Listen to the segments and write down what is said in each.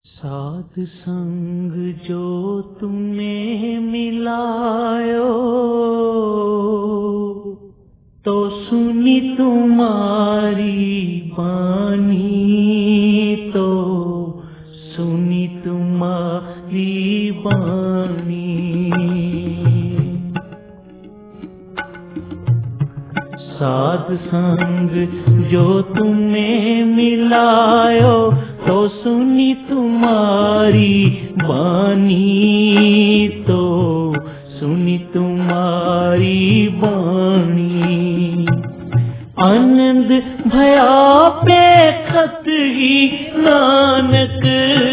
साध संग जो तुम्हें मिलायो, तो सुनी तुम्हारी बानी, तो सुनी तुम्हारी बानी। साध संग जो तुम्हें मिलायो, तो सुनी तुम्हारी बानी, तो सुनी तुम्हारी बानी। आनंद भया पेखत ही नानक,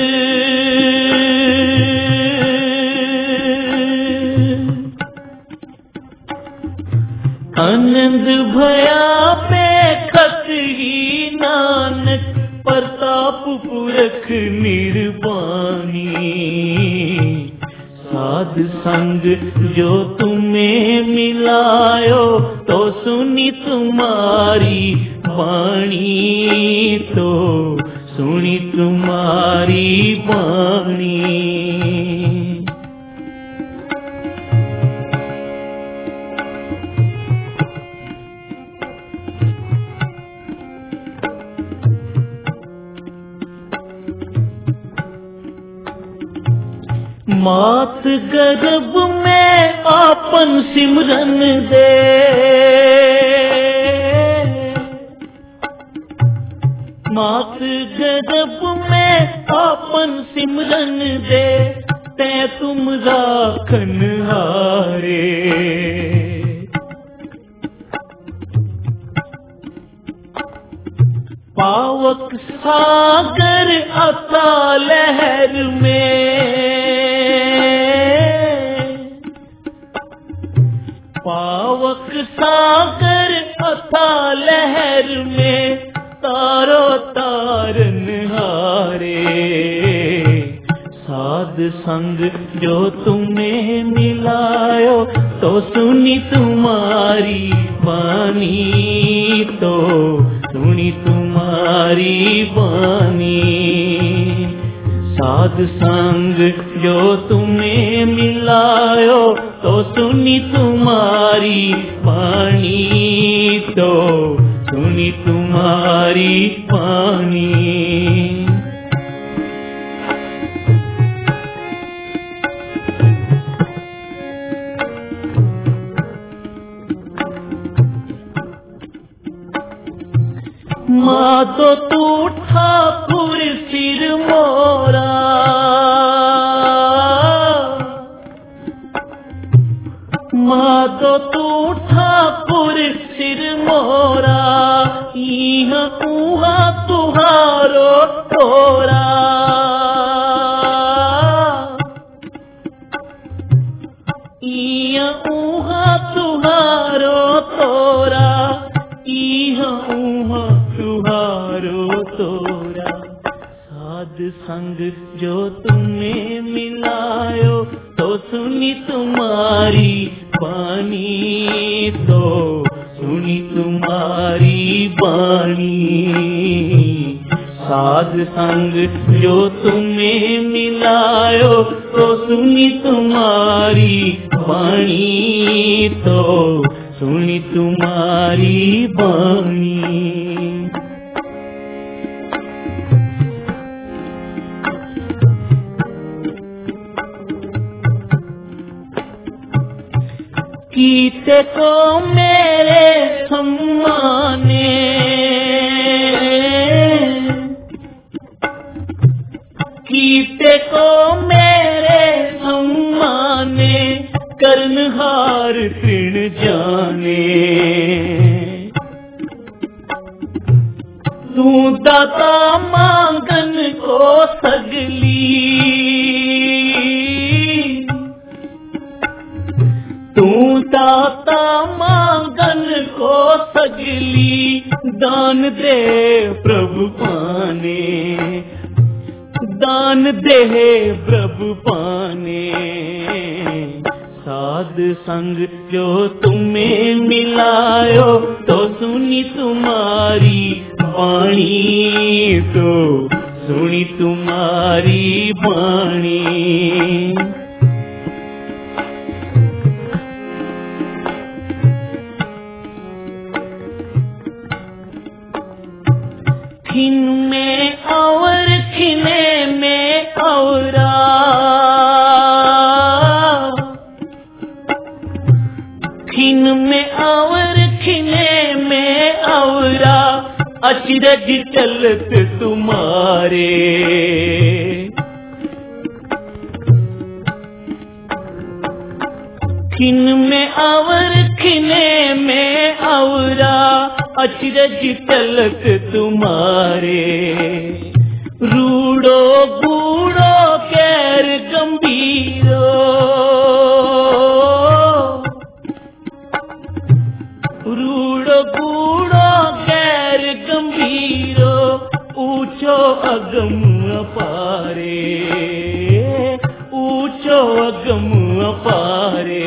आनंद भया पेखत ही नानक, प्रताप पुरख निर्वाणी। साध संग जो तुम्हें मिलायो, तो सुनी तुम्हारी वाणी, तो सुनी तुम्हारी वाणी। मात गर्भ में आपन सिमरन दे, मात गर्भ में आपन सिमरन दे, ते तुम राखन हारे। पावक सागर अता लहर में, पावक सागर अथा लहर में, तारो तारन हारे। साध संग जो तुम्हें मिलायो, तो सुनी तुम्हारी वाणी, तो सुनी तुम्हारी वाणी। साध संग जो तुम्हें मिलायो, तो सुनी तुम्हारी वाणी, तो सुनी तुम्हारी वाणी। मातो तू ठाकुर सिर मोरा, मातो तू ठाकुर सिर मोरा, इहा उहा तुहारो तोरा। इहा उहा तुहारो तोरा, इहा उहा तुहारो तोरा। साध संग जो तुम्हें मिलायो, तो सुनी तुम्हारी वाणी, तो सुनी तुम्हारी वाणी। साध संग जो तुम्हें मिलायो, तो सुनी तुम्हारी वाणी, तो सुनी तुम्हारी वाणी। कीते को मेरे सम्माने, कीते को मेरे सम्माने, कर्णहार तृण जाने। तू दाता मांगन को सगली, तू दाता मांगन को सगली, दान दे प्रभु पाने, दान दे प्रभु पाने। साध संग जो तुम्हें मिलायो, तो सुनी तुम्हारी वाणी, तो सुनी तुम्हारी वाणी। खिन में और खिने में औरा, खिन में और खिने में औरा, अचरज चलत तुम्हारे। खिन में और खिने में औरा, अचरज चलत तुम्हारे। रूड़ो बूढ़ो कैर गंभीरो, रूड़ो बूढ़ो कैर गंभीरो, ऊंचो अगम अपारे, ऊंचो अगम अपारे।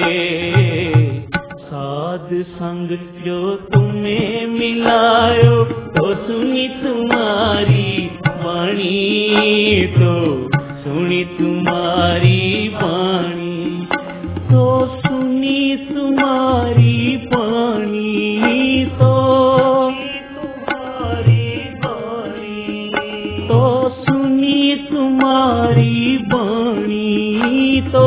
साध संग जो तुम्हें मिलायो, तो सुनी तुम्हारी वाणी, तो सुनी तुम्हारी वाणी, तो सुनी तुम्हारी वाणी, तो तुम्हारी वाणी, तो सुनी तुम्हारी वाणी, तो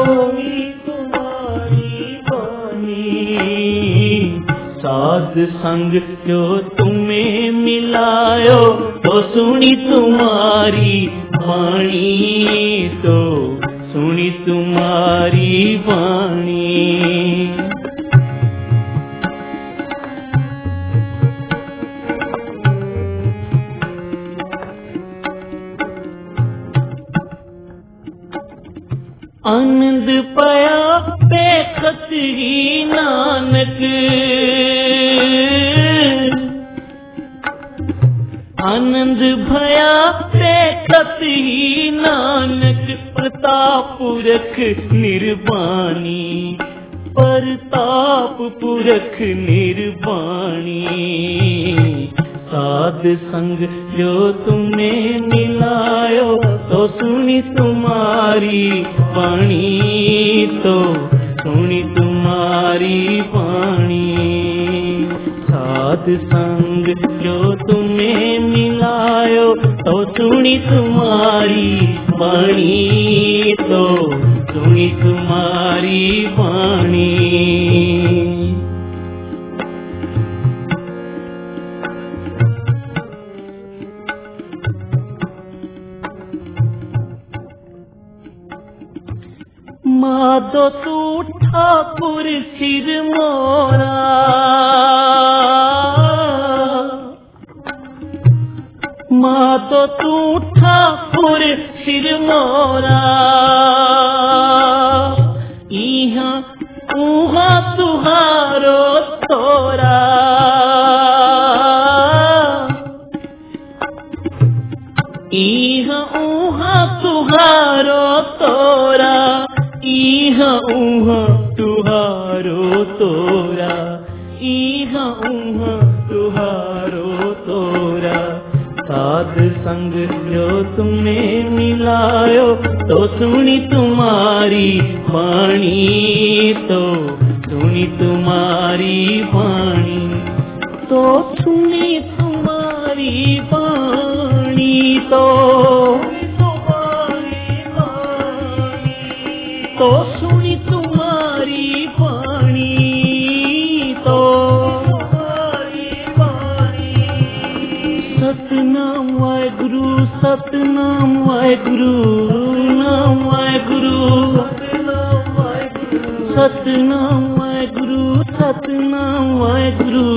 साध संग जो तुम्हें मिलायो, तो सुनी तुम्हारी वाणी, तो सुनी तुम्हारी वाणी। आनंद पाया बेखत ही नानक, आनंद भया बेखत ही नानक, प्रताप पुरख निर्वाणी, प्रताप पुरख निर्वाणी। साध संग जो तुम्हें मिलायो, तो सुनी तुम्हारी वाणी, तो सुनी तुम्हारी वाणी। साध संग जो तुम्हें मिलायो, तो सुनी तुम्हारी वाणी, तो सुनी तुम्हारी वाणी। माधो तू ठाकुर सिर मोरा, माधो तू ठाकुर सिर मोरा, इहा उहा तुहारो तोरा, इहा उहा तुहारो तोरा, इहा उहा तुहारो तोरा, इहा उहा तुहारो तोरा। साध संग जो तुम्हें मिलायो, तो सुनी तुम्हारी वाणी, तो सुनी तुम्हारी वाणी, तो सुनी तुम्हारी वाणी, तो तो सुनी तुम्हारी वाणी, तो तुम्हारी वाणी। सतनाम वाहेगुरु, सतनाम वाहेगुरु, नाम वाहेगुरु, सतनाम वाहेगुरु, सतनाम वाहेगुरु,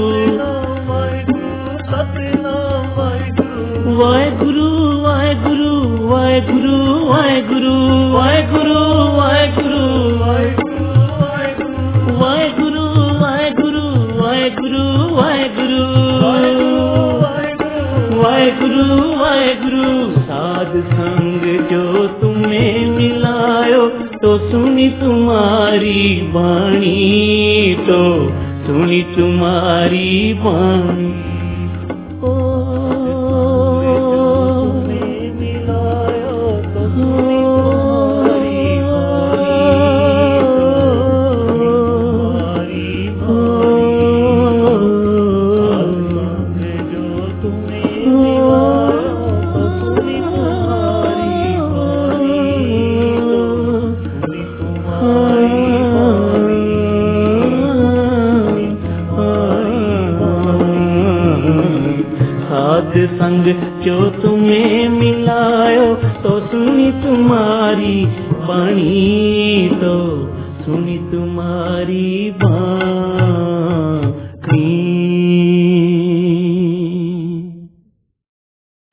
वाहेगुरु वाहेगुरु वाहेगुरु वाहेगुरु वाहेगुरु वाहेगुरु वाहेगुरु वाहेगुरु वाहेगुरु वाहेगुरु वाहेगुरु वाहेगुरु। साध संग जो तुम्हें मिलायो, तो सुनी तुम्हारी वाणी, तो सुनी तुम्हारी वाणी। संग जो तुम्हें मिलायो, तो सुनी तुम्हारी वाणी, तो सुनी तुम्हारी वाणी।